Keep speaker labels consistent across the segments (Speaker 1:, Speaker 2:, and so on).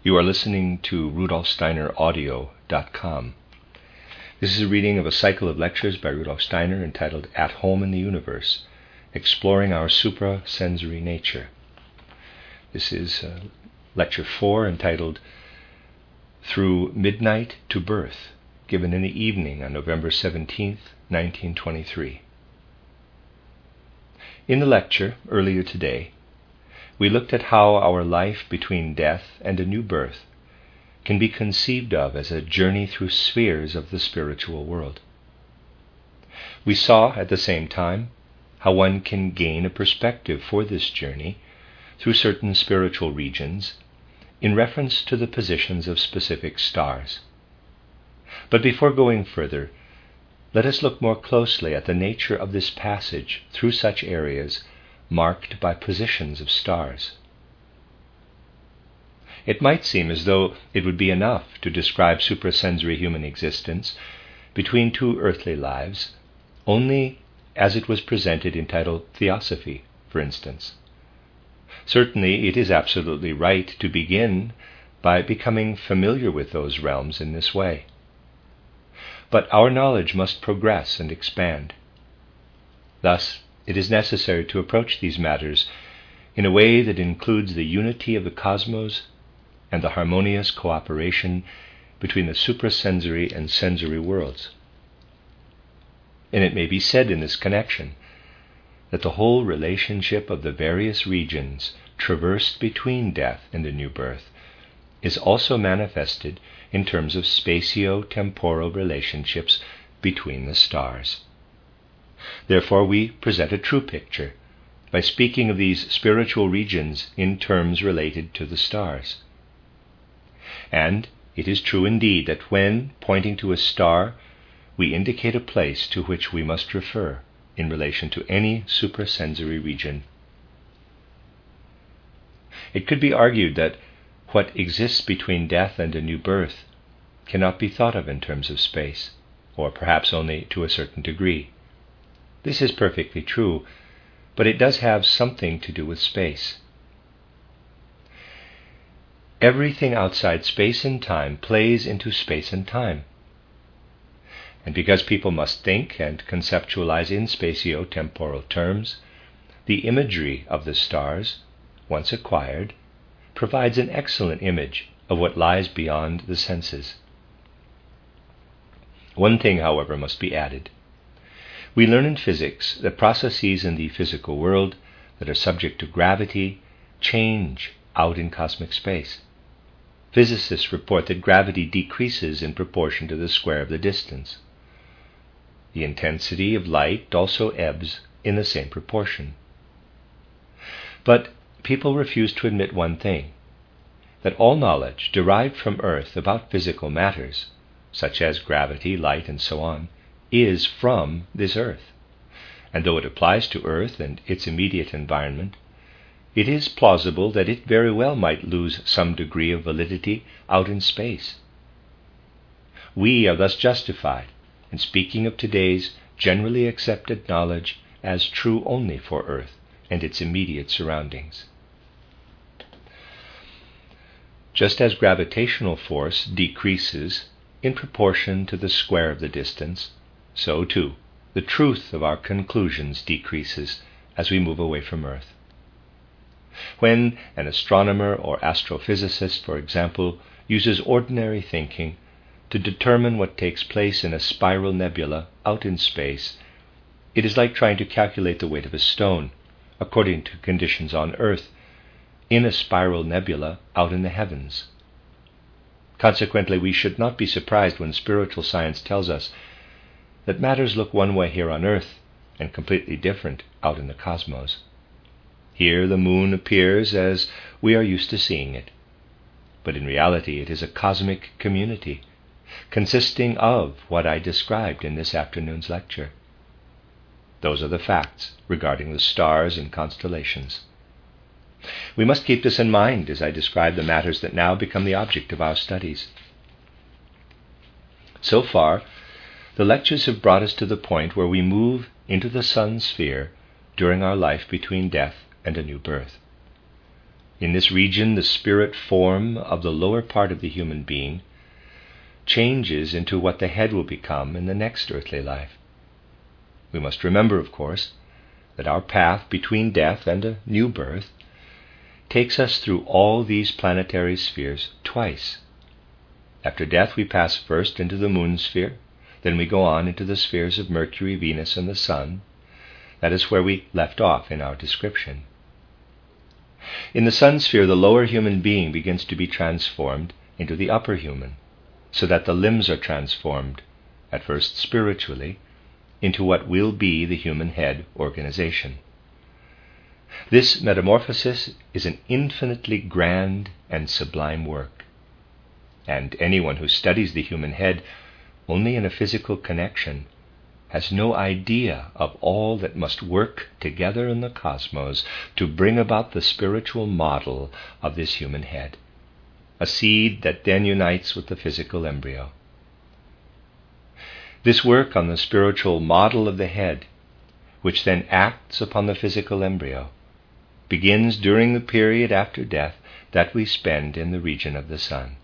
Speaker 1: You are listening to rudolfsteineraudio.com. This is a reading of a cycle of lectures by Rudolf Steiner entitled At Home in the Universe, Exploring Our Suprasensory Nature. This is Lecture 4 entitled Through Midnight to Birth, given in the evening on November 17th, 1923. In the lecture earlier today, we looked at how our life between death and a new birth can be conceived of as a journey through spheres of the spiritual world. We saw at the same time how one can gain a perspective for this journey through certain spiritual regions in reference to the positions of specific stars. But before going further, let us look more closely at the nature of this passage through such areas marked by positions of stars. It might seem as though it would be enough to describe suprasensory human existence between two earthly lives, only as it was presented in title Theosophy, for instance. Certainly it is absolutely right to begin by becoming familiar with those realms in this way. But our knowledge must progress and expand. Thus, it is necessary to approach these matters in a way that includes the unity of the cosmos and the harmonious cooperation between the suprasensory and sensory worlds. And it may be said in this connection that the whole relationship of the various regions traversed between death and the new birth is also manifested in terms of spatio-temporal relationships between the stars. Therefore, we present a true picture by speaking of these spiritual regions in terms related to the stars. And it is true indeed that when pointing to a star, we indicate a place to which we must refer in relation to any suprasensory region. It could be argued that what exists between death and a new birth cannot be thought of in terms of space, or perhaps only to a certain degree. This is perfectly true, but it does have something to do with space. Everything outside space and time plays into space and time. And because people must think and conceptualize in spatio-temporal terms, the imagery of the stars, once acquired, provides an excellent image of what lies beyond the senses. One thing, however, must be added. We learn in physics that processes in the physical world that are subject to gravity change out in cosmic space. Physicists report that gravity decreases in proportion to the square of the distance. The intensity of light also ebbs in the same proportion. But people refuse to admit one thing, that all knowledge derived from Earth about physical matters, such as gravity, light, and so on, is from this Earth. And though it applies to Earth and its immediate environment, it is plausible that it very well might lose some degree of validity out in space. We are thus justified in speaking of today's generally accepted knowledge as true only for Earth and its immediate surroundings. Just as gravitational force decreases in proportion to the square of the distance, so too the truth of our conclusions decreases as we move away from Earth. When an astronomer or astrophysicist, for example, uses ordinary thinking to determine what takes place in a spiral nebula out in space, it is like trying to calculate the weight of a stone, according to conditions on Earth, in a spiral nebula out in the heavens. Consequently, we should not be surprised when spiritual science tells us that matters look one way here on Earth and completely different out in the cosmos. Here the moon appears as we are used to seeing it, but in reality it is a cosmic community consisting of what I described in this afternoon's lecture. Those are the facts regarding the stars and constellations. We must keep this in mind as I describe the matters that now become the object of our studies. So far, the lectures have brought us to the point where we move into the sun sphere during our life between death and a new birth. In this region, the spirit form of the lower part of the human being changes into what the head will become in the next earthly life. We must remember, of course, that our path between death and a new birth takes us through all these planetary spheres twice. After death, we pass first into the moon sphere, then we go on into the spheres of Mercury, Venus, and the Sun. That is where we left off in our description. In the Sun sphere, the lower human being begins to be transformed into the upper human, so that the limbs are transformed, at first spiritually, into what will be the human head organization. This metamorphosis is an infinitely grand and sublime work, and anyone who studies the human head only in a physical connection has no idea of all that must work together in the cosmos to bring about the spiritual model of this human head, a seed that then unites with the physical embryo. This work on the spiritual model of the head, which then acts upon the physical embryo, begins during the period after death that we spend in the region of the Sun.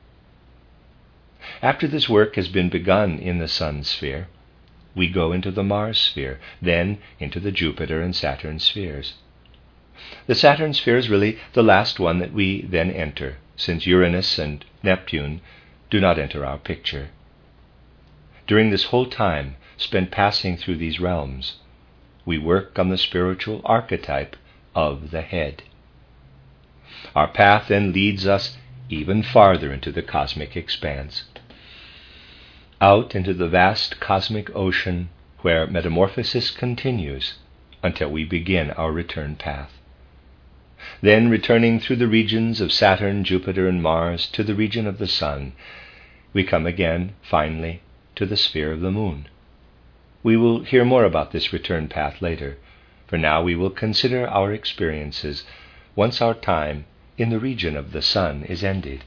Speaker 1: After this work has been begun in the Sun sphere, we go into the Mars sphere, then into the Jupiter and Saturn spheres. The Saturn sphere is really the last one that we then enter, since Uranus and Neptune do not enter our picture. During this whole time spent passing through these realms, we work on the spiritual archetype of the head. Our path then leads us even farther into the cosmic expanse, out into the vast cosmic ocean where metamorphosis continues until we begin our return path. Then, returning through the regions of Saturn, Jupiter, and Mars to the region of the Sun, we come again, finally, to the sphere of the Moon. We will hear more about this return path later. For now we will consider our experiences once our time in the region of the Sun is ended.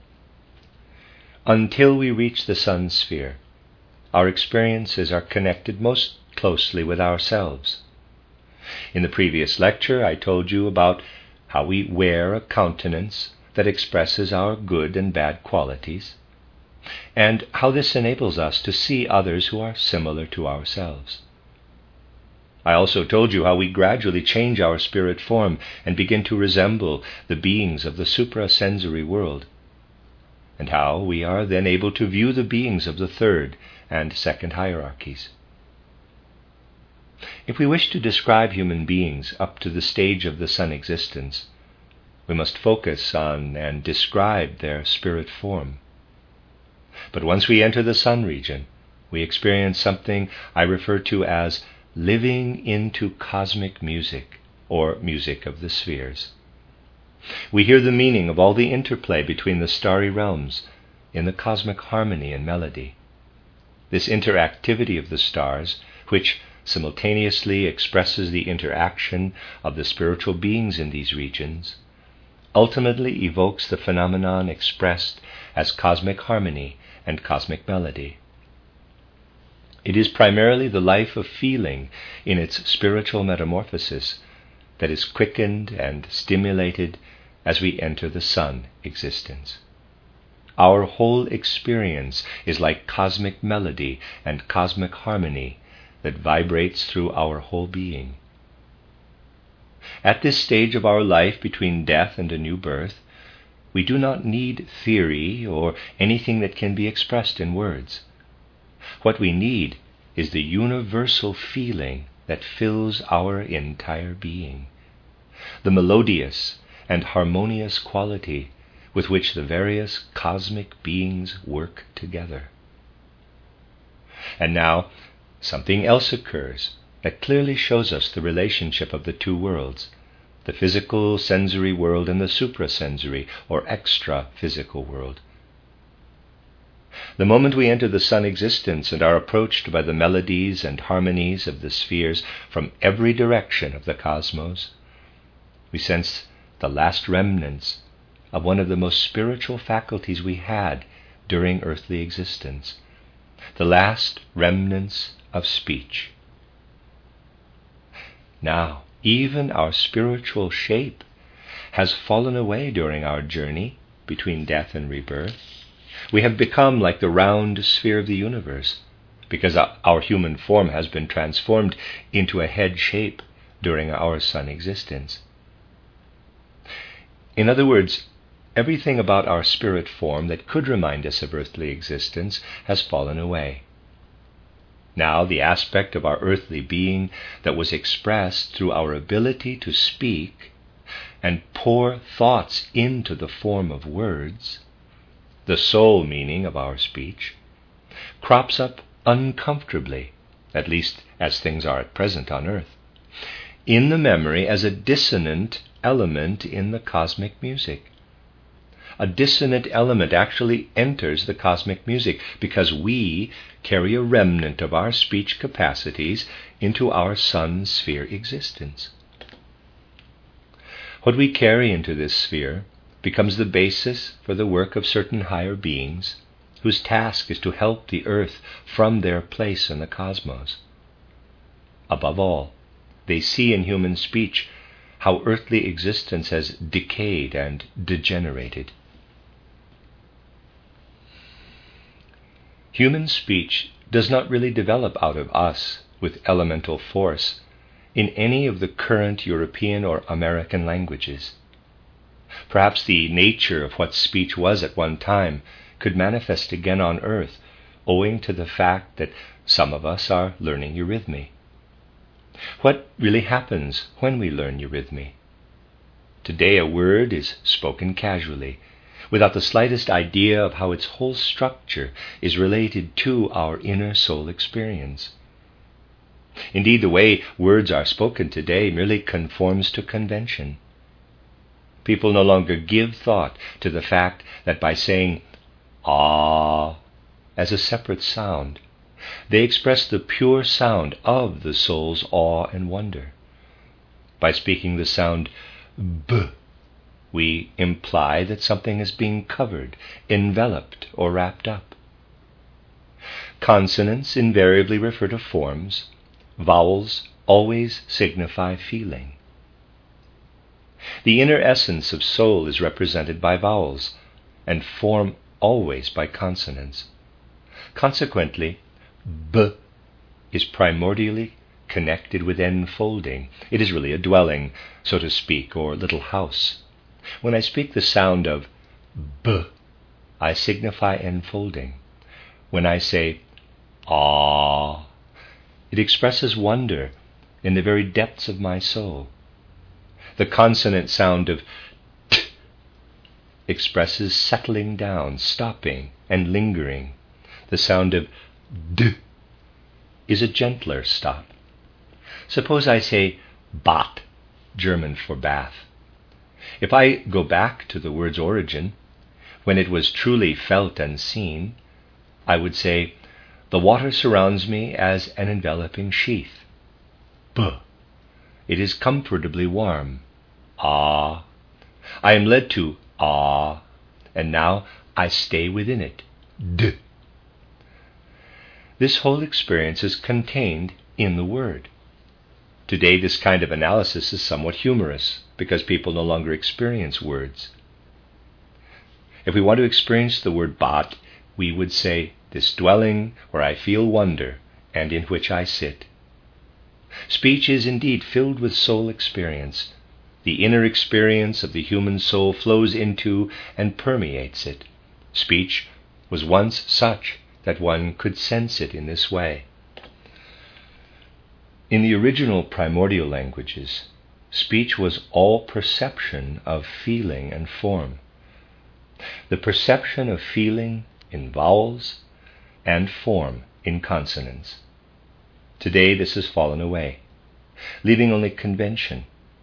Speaker 1: Until we reach the Sun sphere, our experiences are connected most closely with ourselves. In the previous lecture, I told you about how we wear a countenance that expresses our good and bad qualities, and how this enables us to see others who are similar to ourselves. I also told you how we gradually change our spirit form and begin to resemble the beings of the suprasensory world, and how we are then able to view the beings of the third and second hierarchies. If we wish to describe human beings up to the stage of the Sun existence, we must focus on and describe their spirit form. But once we enter the Sun region, we experience something I refer to as living into cosmic music, or music of the spheres. We hear the meaning of all the interplay between the starry realms in the cosmic harmony and melody. This interactivity of the stars, which simultaneously expresses the interaction of the spiritual beings in these regions, ultimately evokes the phenomenon expressed as cosmic harmony and cosmic melody. It is primarily the life of feeling in its spiritual metamorphosis that is quickened and stimulated as we enter the Sun existence. Our whole experience is like cosmic melody and cosmic harmony that vibrates through our whole being. At this stage of our life between death and a new birth, we do not need theory or anything that can be expressed in words. What we need is the universal feeling that fills our entire being, the melodious and harmonious quality with which the various cosmic beings work together. And now, something else occurs that clearly shows us the relationship of the two worlds, the physical sensory world and the suprasensory or extra-physical world. The moment we enter the Sun existence and are approached by the melodies and harmonies of the spheres from every direction of the cosmos, we sense the last remnants of one of the most spiritual faculties we had during earthly existence, the last remnants of speech. Now, even our spiritual shape has fallen away during our journey between death and rebirth. We have become like the round sphere of the universe, because our human form has been transformed into a head shape during our sun existence. In other words, everything about our spirit form that could remind us of earthly existence has fallen away. Now the aspect of our earthly being that was expressed through our ability to speak and pour thoughts into the form of words, the sole meaning of our speech, crops up uncomfortably, at least as things are at present on earth, in the memory as a dissonant element in the cosmic music. A dissonant element actually enters the cosmic music because we carry a remnant of our speech capacities into our sun sphere existence. What we carry into this sphere becomes the basis for the work of certain higher beings whose task is to help the earth from their place in the cosmos. Above all, they see in human speech how earthly existence has decayed and degenerated. Human speech does not really develop out of us with elemental force in any of the current European or American languages. Perhaps the nature of what speech was at one time could manifest again on earth, owing to the fact that some of us are learning eurythmy. What really happens when we learn eurythmy? Today a word is spoken casually, without the slightest idea of how its whole structure is related to our inner soul experience. Indeed, the way words are spoken today merely conforms to convention. People no longer give thought to the fact that by saying "ah" as a separate sound, they express the pure sound of the soul's awe and wonder. By speaking the sound "b," we imply that something is being covered, enveloped, or wrapped up. Consonants invariably refer to forms. Vowels always signify feeling. The inner essence of soul is represented by vowels, and form always by consonants. Consequently, "b" is primordially connected with enfolding. It is really a dwelling, so to speak, or little house. When I speak the sound of "b," I signify enfolding. When I say "ah," it expresses wonder in the very depths of my soul. The consonant sound of "t" expresses settling down, stopping, and lingering. The sound of "d" is a gentler stop. Suppose I say "Bad," German for bath. If I go back to the word's origin, when it was truly felt and seen, I would say, "The water surrounds me as an enveloping sheath. B. It is comfortably warm. Ah. I am led to ah, and now I stay within it. D." This whole experience is contained in the word. Today, this kind of analysis is somewhat humorous because people no longer experience words. If we want to experience the word "bat," we would say, "This dwelling where I feel wonder and in which I sit." Speech is indeed filled with soul experience. The inner experience of the human soul flows into and permeates it. Speech was once such that one could sense it in this way. In the original primordial languages, speech was all perception of feeling and form. The perception of feeling in vowels and form in consonants. Today this has fallen away, leaving only convention.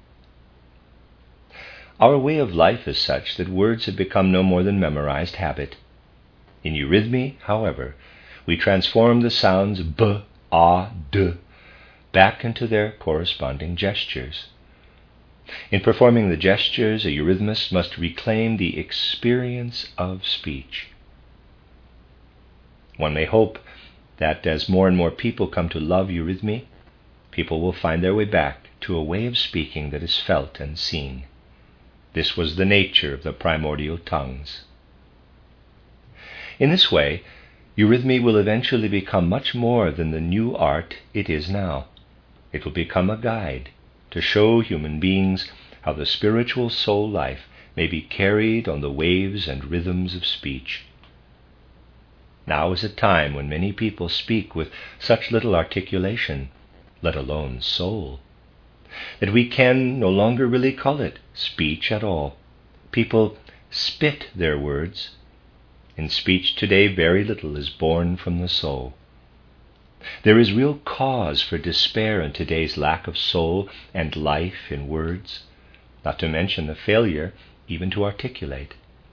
Speaker 1: Our way of life is such that words have become no more than memorized habit. In eurythmy, however, we transform the sounds b, ah, d back into their corresponding gestures. In performing the gestures, a eurythmist must reclaim the experience of speech. One may hope that as more and more people come to love eurythmy, people will find their way back to a way of speaking that is felt and seen. This was the nature of the primordial tongues. In this way, eurythmy will eventually become much more than the new art it is now. It will become a guide to show human beings how the spiritual soul life may be carried on the waves and rhythms of speech. Now is a time when many people speak with such little articulation, let alone soul, that we can no longer really call it speech at all. People spit their words. In speech today, very little is born from the soul. There is real cause for despair in today's lack of soul and life in words, not to mention the failure even to articulate.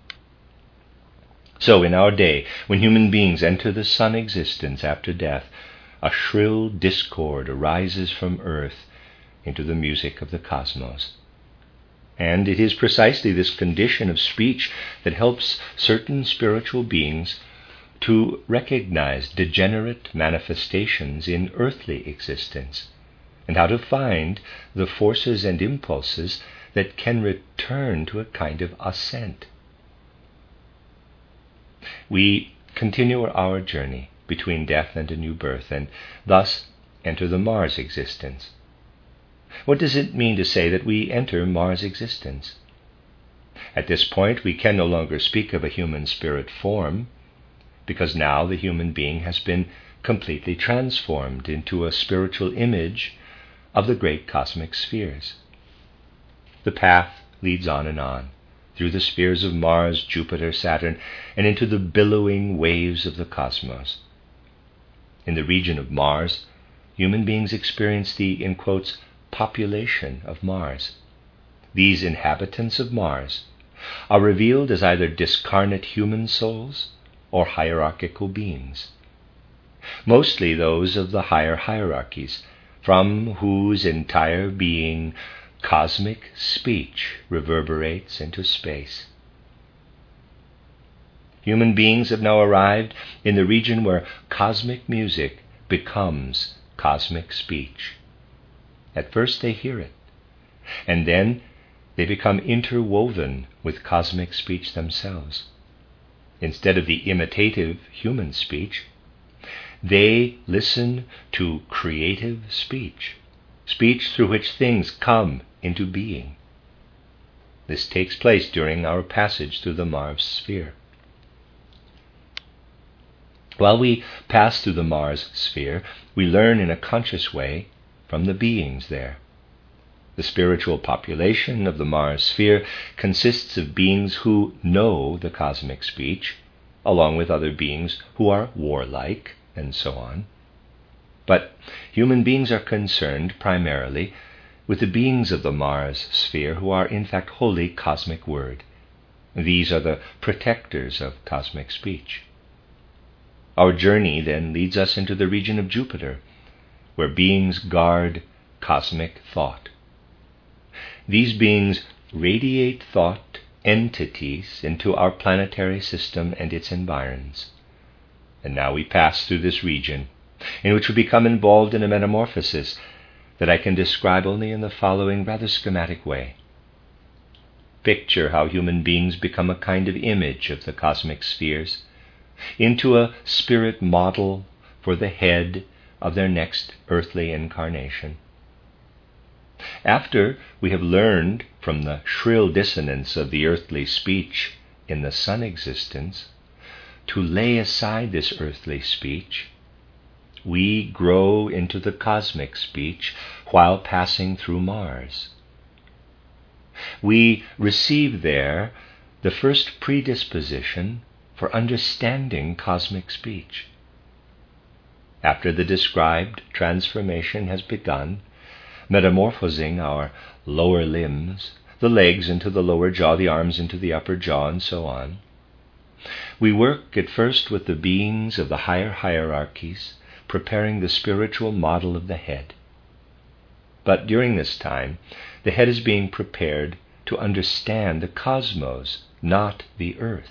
Speaker 1: So in our day, when human beings enter the sun existence after death, a shrill discord arises from earth into the music of the cosmos. And it is precisely this condition of speech that helps certain spiritual beings to recognize degenerate manifestations in earthly existence, and how to find the forces and impulses that can return to a kind of ascent. We continue our journey between death and a new birth, and thus enter the Mars existence. What does it mean to say that we enter Mars existence? At this point, we can no longer speak of a human spirit form, because now the human being has been completely transformed into a spiritual image of the great cosmic spheres. The path leads on, through the spheres of Mars, Jupiter, Saturn, and into the billowing waves of the cosmos. In the region of Mars, human beings experience the, in quotes, population of Mars. These inhabitants of Mars are revealed as either discarnate human souls or hierarchical beings, mostly those of the higher hierarchies, from whose entire being cosmic speech reverberates into space. Human beings have now arrived in the region where cosmic music becomes cosmic speech. At first they hear it, and then they become interwoven with cosmic speech themselves. Instead of the imitative human speech, they listen to creative speech, speech through which things come into being. This takes place during our passage through the Mars sphere. While we pass through the Mars sphere, we learn in a conscious way from the beings there. The spiritual population of the Mars sphere consists of beings who know the cosmic speech, along with other beings who are warlike, and so on. But human beings are concerned primarily with the beings of the Mars sphere who are in fact wholly cosmic word. These are the protectors of cosmic speech. Our journey then leads us into the region of Jupiter, where beings guard cosmic thought. These beings radiate thought entities into our planetary system and its environs. And now we pass through this region, in which we become involved in a metamorphosis that I can describe only in the following rather schematic way. Picture how human beings become a kind of image of the cosmic spheres, into a spirit model for the head of their next earthly incarnation. After we have learned from the shrill dissonance of the earthly speech in the sun existence to lay aside this earthly speech, we grow into the cosmic speech while passing through Mars. We receive there the first predisposition for understanding cosmic speech. After the described transformation has begun, metamorphosing our lower limbs, the legs into the lower jaw, the arms into the upper jaw, and so on, we work at first with the beings of the higher hierarchies, preparing the spiritual model of the head. But during this time, the head is being prepared to understand the cosmos, not the earth.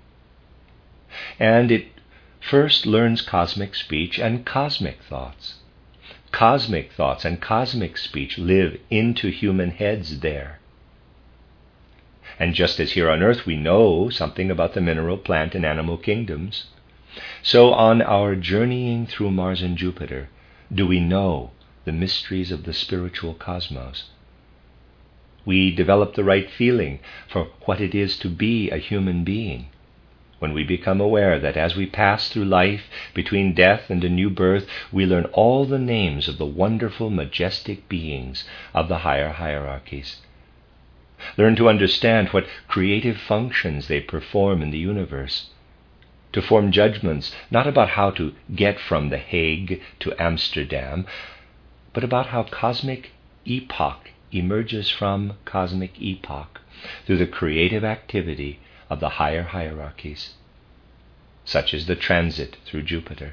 Speaker 1: And it first learns cosmic speech and cosmic thoughts. Cosmic thoughts and cosmic speech live into human heads there. And just as here on earth we know something about the mineral, plant, and animal kingdoms, so on our journeying through Mars and Jupiter do we know the mysteries of the spiritual cosmos. We develop the right feeling for what it is to be a human being when we become aware that as we pass through life between death and a new birth, we learn all the names of the wonderful, majestic beings of the higher hierarchies. Learn to understand what creative functions they perform in the universe, to form judgments not about how to get from The Hague to Amsterdam, but about how cosmic epoch emerges from cosmic epoch through the creative activity of the higher hierarchies. Such is the transit through Jupiter.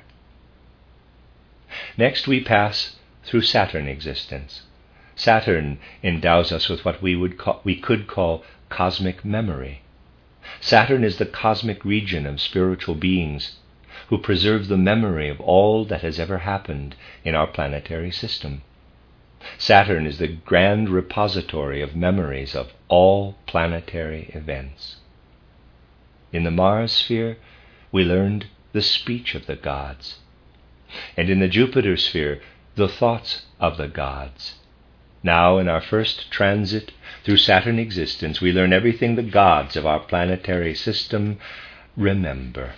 Speaker 1: Next we pass through Saturn existence. Saturn endows us with what we could call cosmic memory. Saturn is the cosmic region of spiritual beings who preserve the memory of all that has ever happened in our planetary system. Saturn is the grand repository of memories of all planetary events. In the Mars sphere, we learned the speech of the gods, and in the Jupiter sphere, the thoughts of the gods. Now, in our first transit through Saturn existence, we learn everything the gods of our planetary system remember.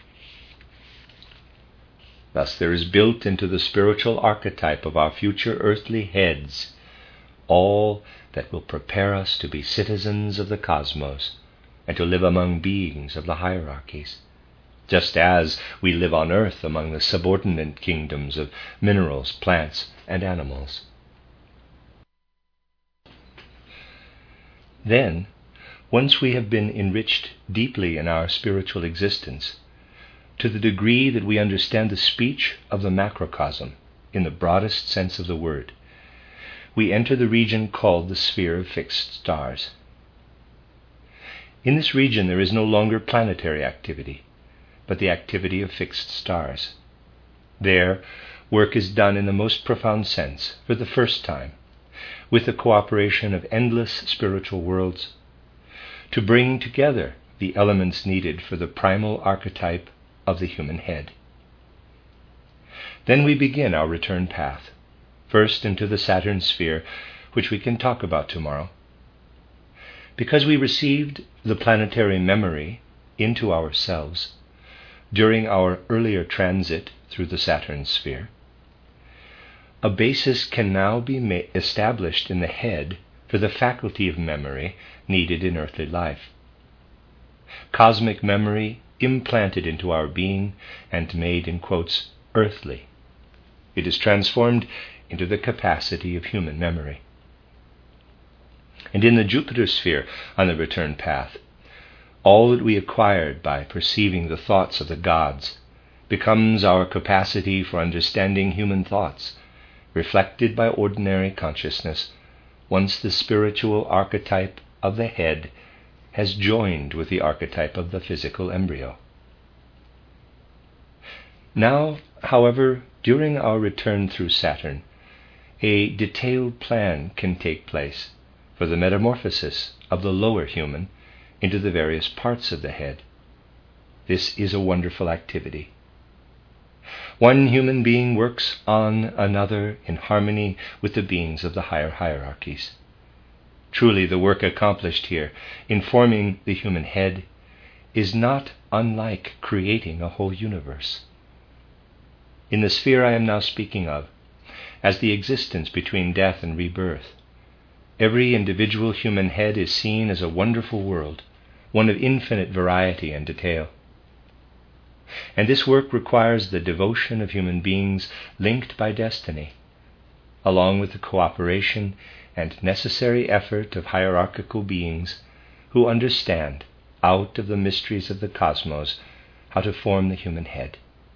Speaker 1: Thus there is built into the spiritual archetype of our future earthly heads all that will prepare us to be citizens of the cosmos and to live among beings of the hierarchies, just as we live on earth among the subordinate kingdoms of minerals, plants, and animals. Then, once we have been enriched deeply in our spiritual existence, to the degree that we understand the speech of the macrocosm in the broadest sense of the word, we enter the region called the sphere of fixed stars. In this region there is no longer planetary activity, but the activity of fixed stars. There, work is done in the most profound sense, for the first time, with the cooperation of endless spiritual worlds, to bring together the elements needed for the primal archetype of the human head. Then we begin our return path, first into the Saturn sphere, which we can talk about tomorrow. Because we received the planetary memory into ourselves during our earlier transit through the Saturn sphere, a basis can now be established in the head for the faculty of memory needed in earthly life. Cosmic memory implanted into our being and made, in quotes, earthly. It is transformed into the capacity of human memory. And in the Jupiter sphere on the return path, all that we acquired by perceiving the thoughts of the gods becomes our capacity for understanding human thoughts, reflected by ordinary consciousness, once the spiritual archetype of the head has joined with the archetype of the physical embryo. Now, however, during our return through Saturn, a detailed plan can take place for the metamorphosis of the lower human into the various parts of the head. This is a wonderful activity. One human being works on another in harmony with the beings of the higher hierarchies. Truly, the work accomplished here in forming the human head is not unlike creating a whole universe. In the sphere I am now speaking of, as the existence between death and rebirth, every individual human head is seen as a wonderful world, one of infinite variety and detail. And this work requires the devotion of human beings linked by destiny, along with the cooperation and necessary effort of hierarchical beings who understand, out of the mysteries of the cosmos, how to form the human head.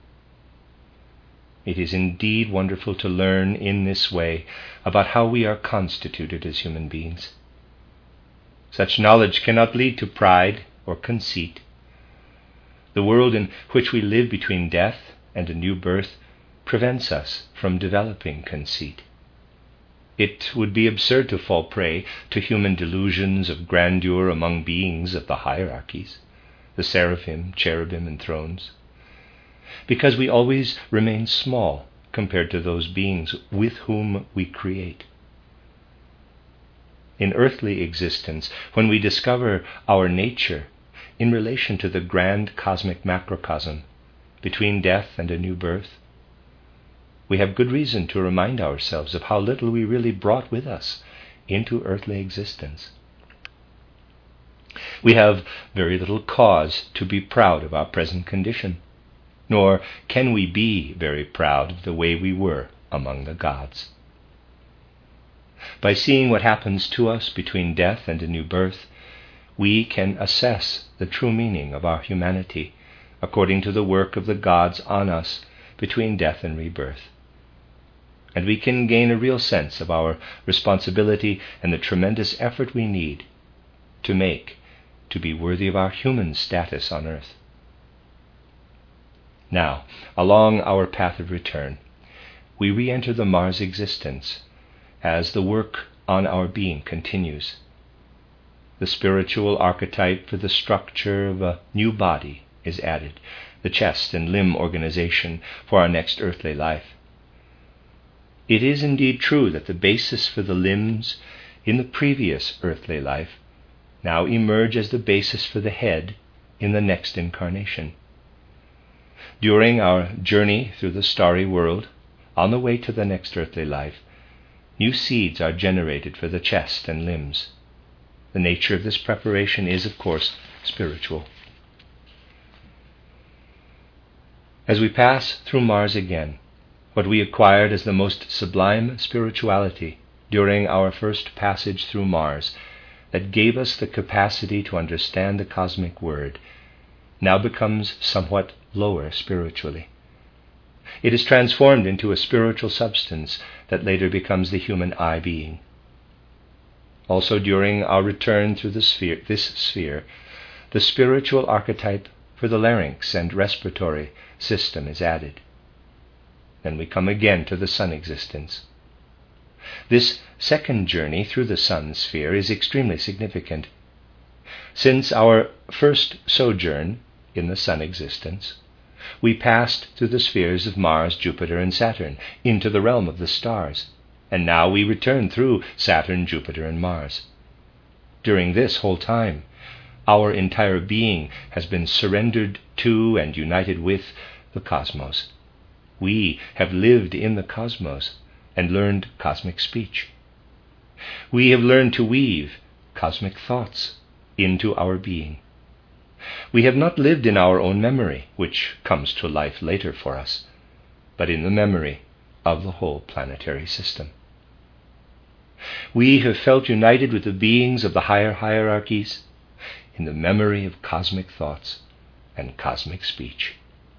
Speaker 1: It is indeed wonderful to learn in this way about how we are constituted as human beings. Such knowledge cannot lead to pride or conceit. The world in which we live between death and a new birth prevents us from developing conceit. It would be absurd to fall prey to human delusions of grandeur among beings of the hierarchies, the seraphim, cherubim, and thrones, because we always remain small compared to those beings with whom we create. In earthly existence, when we discover our nature in relation to the grand cosmic macrocosm between death and a new birth, we have good reason to remind ourselves of how little we really brought with us into earthly existence. We have very little cause to be proud of our present condition, nor can we be very proud of the way we were among the gods. By seeing what happens to us between death and a new birth, we can assess the true meaning of our humanity according to the work of the gods on us between death and rebirth. And we can gain a real sense of our responsibility and the tremendous effort we need to make to be worthy of our human status on earth. Now, along our path of return, we re-enter the Mars existence as the work on our being continues. The spiritual archetype for the structure of a new body is added, the chest and limb organization for our next earthly life. It is indeed true that the basis for the limbs in the previous earthly life now emerge as the basis for the head in the next incarnation. During our journey through the starry world, on the way to the next earthly life, new seeds are generated for the chest and limbs. The nature of this preparation is, of course, spiritual. As we pass through Mars again, what we acquired as the most sublime spirituality during our first passage through Mars, that gave us the capacity to understand the cosmic word, now becomes somewhat lower spiritually. It is transformed into a spiritual substance that later becomes the human I being. Also, during our return through this sphere, the spiritual archetype for the larynx and respiratory system is added. Then we come again to the sun existence. This second journey through the sun sphere is extremely significant. Since our first sojourn in the sun existence, we passed through the spheres of Mars, Jupiter, and Saturn into the realm of the stars, and now we return through Saturn, Jupiter, and Mars. During this whole time, our entire being has been surrendered to and united with the cosmos. We have lived in the cosmos and learned cosmic speech. We have learned to weave cosmic thoughts into our being. We have not lived in our own memory, which comes to life later for us, but in the memory of the whole planetary system. We have felt united with the beings of the higher hierarchies in the memory of cosmic thoughts and cosmic speech.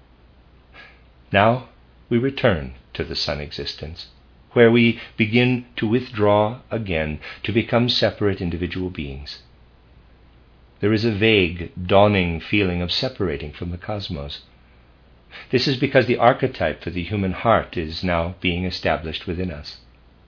Speaker 1: Now we return to the sun existence, where we begin to withdraw again to become separate individual beings. There is a vague, dawning feeling of separating from the cosmos. This is because the archetype for the human heart is now being established within us.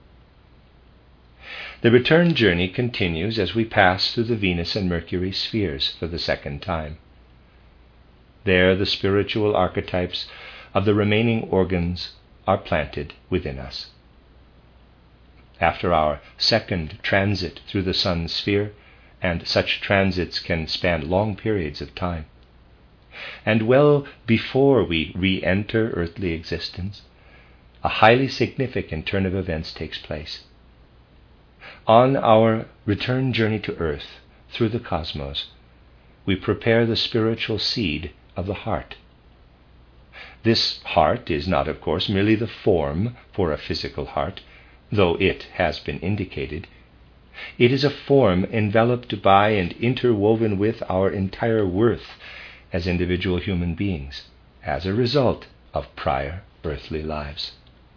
Speaker 1: The return journey continues as we pass through the Venus and Mercury spheres for the second time. There the spiritual archetypes of the remaining organs are planted within us. After our second transit through the sun sphere, and such transits can span long periods of time, and well before we re-enter earthly existence, a highly significant turn of events takes place. On our return journey to earth through the cosmos, we prepare the spiritual seed of the heart. This heart is not, of course, merely the form for a physical heart, though it has been indicated. It is a form enveloped by and interwoven with our entire worth as individual human beings, as a result of prior earthly lives.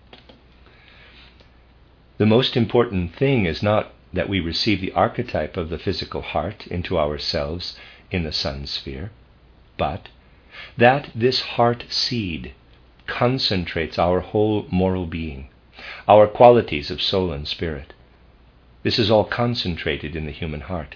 Speaker 1: The most important thing is not that we receive the archetype of the physical heart into ourselves in the sun sphere, but that this heart seed concentrates our whole moral being, our qualities of soul and spirit. This is all concentrated in the human heart.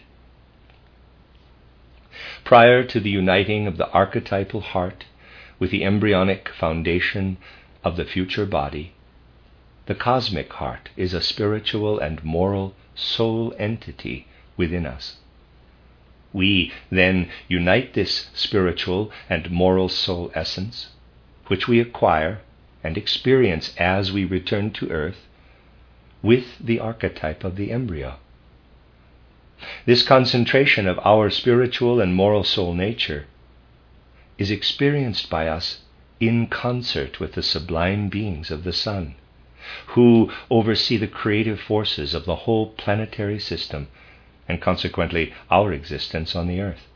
Speaker 1: Prior to the uniting of the archetypal heart with the embryonic foundation of the future body, the cosmic heart is a spiritual and moral soul entity within us. We then unite this spiritual and moral soul essence, which we acquire and experience as we return to earth, with the archetype of the embryo. This concentration of our spiritual and moral soul nature is experienced by us in concert with the sublime beings of the sun, who oversee the creative forces of the whole planetary system and consequently our existence on the earth.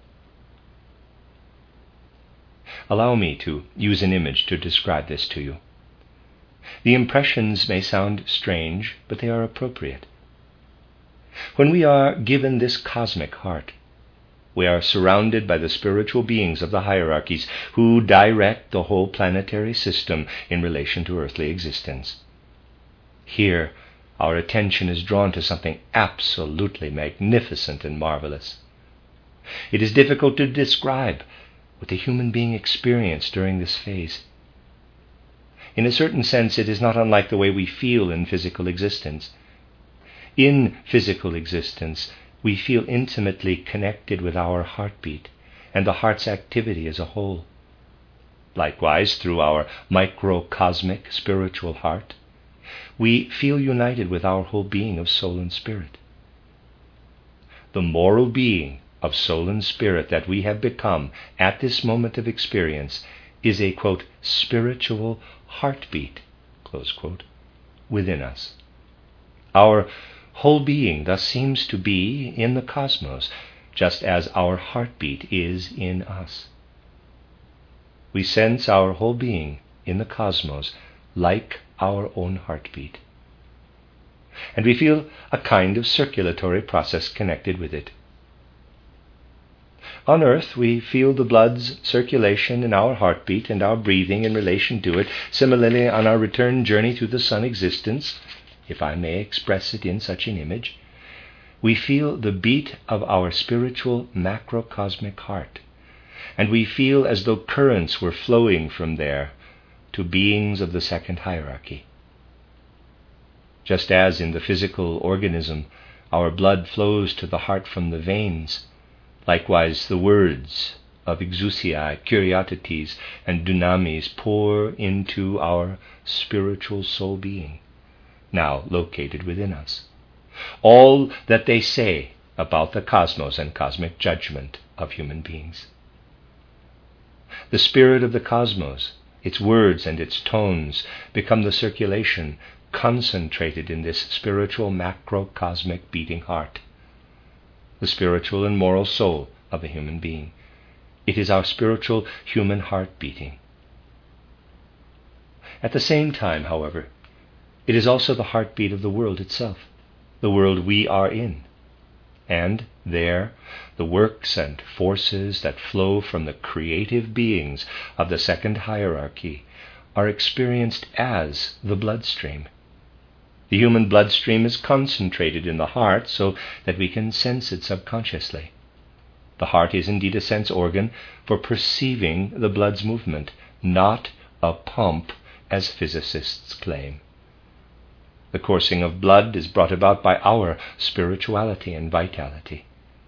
Speaker 1: Allow me to use an image to describe this to you. The impressions may sound strange, but they are appropriate. When we are given this cosmic heart, we are surrounded by the spiritual beings of the hierarchies who direct the whole planetary system in relation to earthly existence. Here, our attention is drawn to something absolutely magnificent and marvelous. It is difficult to describe what the human being experienced during this phase. In a certain sense, it is not unlike the way we feel in physical existence. In physical existence, we feel intimately connected with our heartbeat and the heart's activity as a whole. Likewise, through our microcosmic spiritual heart, we feel united with our whole being of soul and spirit. The moral being of soul and spirit that we have become at this moment of experience is a, quote, spiritual heartbeat, close quote, within us. Our whole being thus seems to be in the cosmos, just as our heartbeat is in us. We sense our whole being in the cosmos like our own heartbeat. And we feel a kind of circulatory process connected with it. On earth, we feel the blood's circulation in our heartbeat and our breathing in relation to it. Similarly, on our return journey through the sun existence, if I may express it in such an image, we feel the beat of our spiritual macrocosmic heart, and we feel as though currents were flowing from there to beings of the second hierarchy. Just as in the physical organism, our blood flows to the heart from the veins, likewise the words of exousiae, kyriatetes, and dunamis pour into our spiritual soul being, now located within us. All that they say about the cosmos and cosmic judgment of human beings. The spirit of the cosmos, its words and its tones, become the circulation concentrated in this spiritual macrocosmic beating heart, the spiritual and moral soul of a human being. It is our spiritual human heart beating. At the same time, however, it is also the heartbeat of the world itself, the world we are in. And there, the works and forces that flow from the creative beings of the second hierarchy are experienced as the bloodstream. The human bloodstream is concentrated in the heart so that we can sense it subconsciously. The heart is indeed a sense organ for perceiving the blood's movement, not a pump, as physicists claim. The coursing of blood is brought about by our spirituality and vitality.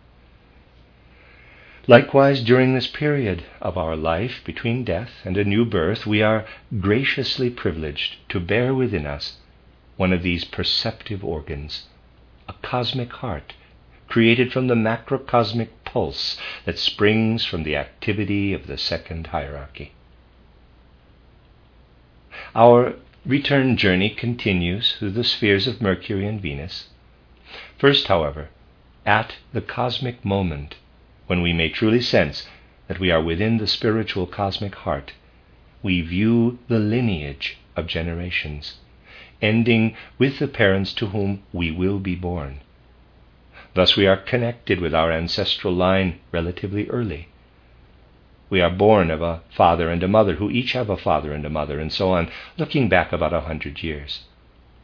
Speaker 1: Likewise, during this period of our life between death and a new birth, we are graciously privileged to bear within us one of these perceptive organs, a cosmic heart, created from the macrocosmic pulse that springs from the activity of the second hierarchy. Our return journey continues through the spheres of Mercury and Venus. First, however, at the cosmic moment, when we may truly sense that we are within the spiritual cosmic heart, we view the lineage of generations, ending with the parents to whom we will be born. Thus we are connected with our ancestral line relatively early. We are born of a father and a mother who each have a father and a mother, and so on, looking back about 100 years.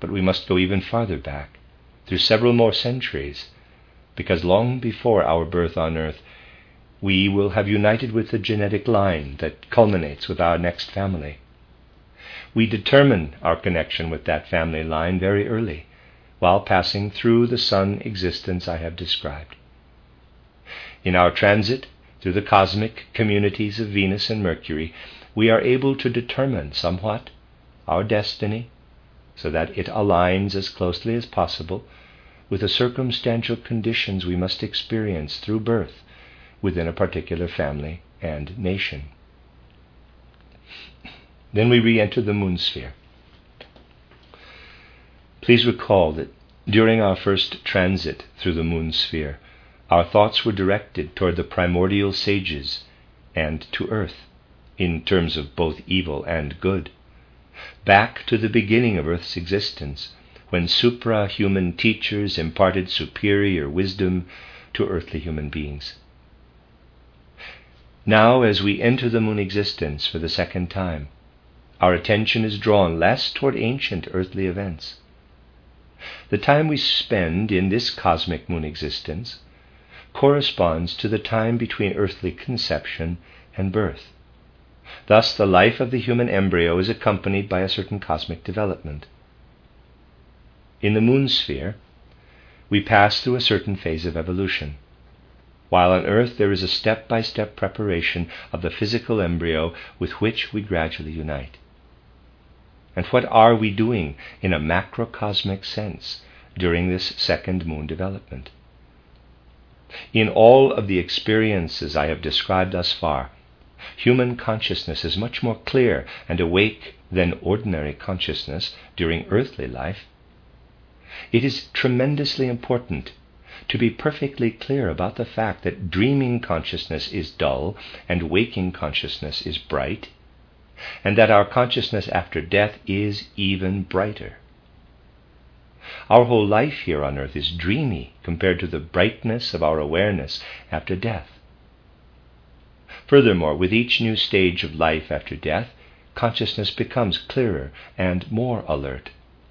Speaker 1: But we must go even farther back, through several more centuries, because long before our birth on earth, we will have united with the genetic line that culminates with our next family. We determine our connection with that family line very early, while passing through the sun existence I have described. In our transit through the cosmic communities of Venus and Mercury, we are able to determine somewhat our destiny, so that it aligns as closely as possible with the circumstantial conditions we must experience through birth within a particular family and nation. Then we re-enter the moon sphere. Please recall that during our first transit through the moon sphere, our thoughts were directed toward the primordial sages and to earth, in terms of both evil and good, back to the beginning of earth's existence, when supra-human teachers imparted superior wisdom to earthly human beings. Now, as we enter the moon existence for the second time, our attention is drawn less toward ancient earthly events. The time we spend in this cosmic moon existence corresponds to the time between earthly conception and birth. Thus, the life of the human embryo is accompanied by a certain cosmic development. In the moon sphere, we pass through a certain phase of evolution, while on earth there is a step-by-step preparation of the physical embryo with which we gradually unite. And what are we doing in a macrocosmic sense during this second moon development? In all of the experiences I have described thus far, human consciousness is much more clear and awake than ordinary consciousness during earthly life. It is tremendously important to be perfectly clear about the fact that dreaming consciousness is dull and waking consciousness is bright, and that our consciousness after death is even brighter. Our whole life here on earth is dreamy compared to the brightness of our awareness after death. Furthermore, with each new stage of life after death, consciousness becomes clearer and more alert.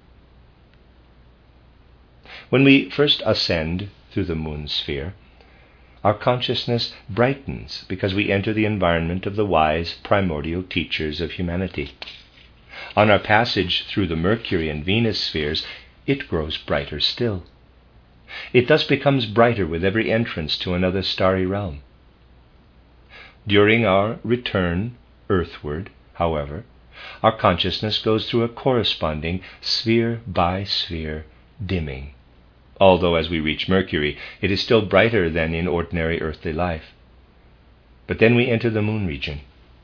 Speaker 1: When we first ascend through the moon sphere, our consciousness brightens because we enter the environment of the wise primordial teachers of humanity. On our passage through the Mercury and Venus spheres, it grows brighter still. It thus becomes brighter with every entrance to another starry realm. During our return earthward, however, our consciousness goes through a corresponding sphere-by-sphere dimming, although as we reach Mercury, it is still brighter than in ordinary earthly life. But then we enter the moon region.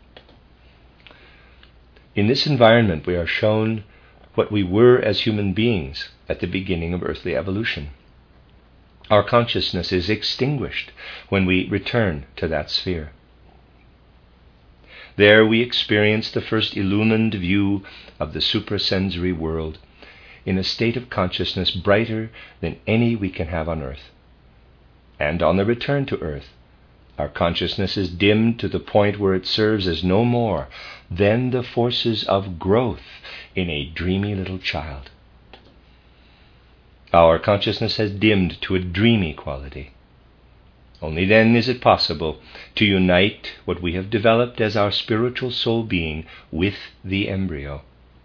Speaker 1: In this environment, we are shown what we were as human beings at the beginning of earthly evolution. Our consciousness is extinguished when we return to that sphere. There we experience the first illumined view of the suprasensory world in a state of consciousness brighter than any we can have on earth. And on the return to earth, our consciousness is dimmed to the point where it serves as no more than the forces of growth in a dreamy little child. Our consciousness has dimmed to a dreamy quality. Only then is it possible to unite what we have developed as our spiritual soul being with the embryo.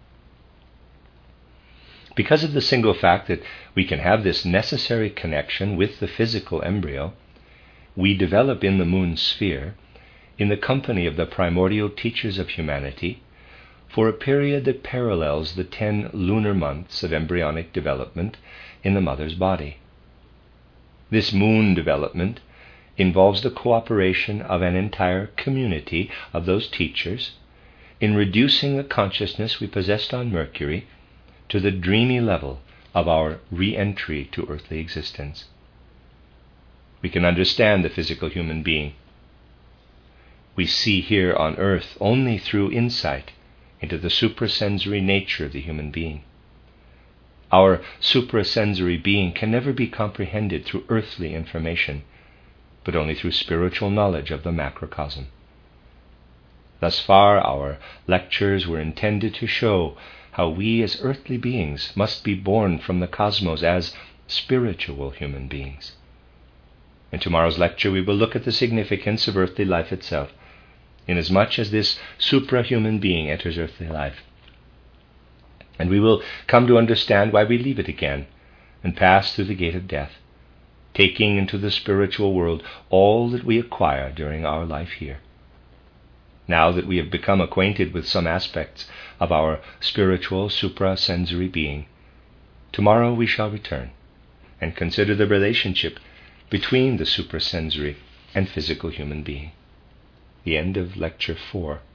Speaker 1: Because of the single fact that we can have this necessary connection with the physical embryo, we develop in the moon sphere, in the company of the primordial teachers of humanity, for a period that parallels the 10 lunar months of embryonic development in the mother's body. This moon development involves the cooperation of an entire community of those teachers in reducing the consciousness we possessed on Mercury to the dreamy level of our re-entry to earthly existence. We can understand the physical human being we see here on earth only through insight into the suprasensory nature of the human being. Our suprasensory being can never be comprehended through earthly information, but only through spiritual knowledge of the macrocosm. Thus far, our lectures were intended to show how we as earthly beings must be born from the cosmos as spiritual human beings. In tomorrow's lecture, we will look at the significance of earthly life itself, inasmuch as this suprahuman being enters earthly life. And we will come to understand why we leave it again and pass through the gate of death, taking into the spiritual world all that we acquire during our life here. Now that we have become acquainted with some aspects of our spiritual suprasensory being, tomorrow we shall return and consider the relationship between the suprasensory and physical human being. The end of Lecture 4.